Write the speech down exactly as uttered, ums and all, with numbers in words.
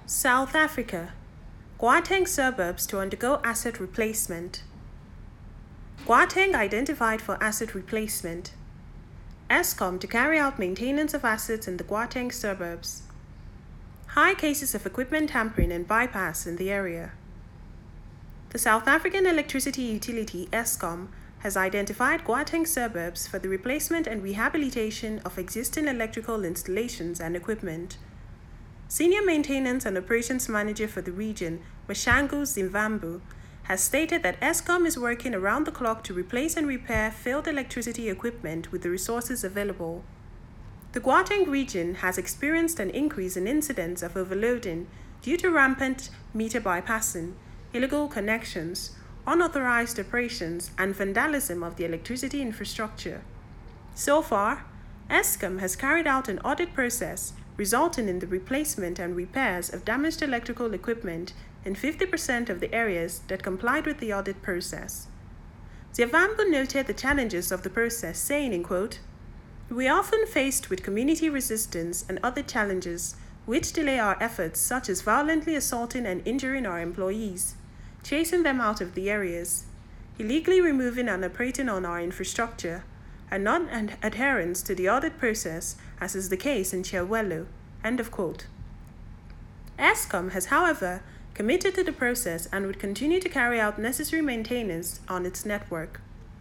South Africa. Gauteng suburbs to undergo asset replacement. Gauteng identified for asset replacement. Eskom to carry out maintenance of assets in the Gauteng suburbs. High cases of equipment tampering and bypass in the area. The South African electricity utility Eskom has identified Gauteng suburbs for the replacement and rehabilitation of existing electrical installations and equipment. Senior Maintenance and Operations Manager for the region, Mashangu Zimvambu, has stated that Eskom is working around the clock to replace and repair failed electricity equipment with the resources available. The Gauteng region has experienced an increase in incidents of overloading due to rampant meter bypassing, illegal connections, unauthorized operations, and vandalism of the electricity infrastructure. So far, Eskom has carried out an audit process resulting in the replacement and repairs of damaged electrical equipment in fifty percent of the areas that complied with the audit process. Zimvambu noted the challenges of the process, saying, in quote, "We are often faced with community resistance and other challenges which delay our efforts, such as violently assaulting and injuring our employees, chasing them out of the areas, illegally removing and operating on our infrastructure, and non-adherence to the audit process, as is the case in Chiawelo." End of quote. Eskom has, however, committed to the process and would continue to carry out necessary maintenance on its network.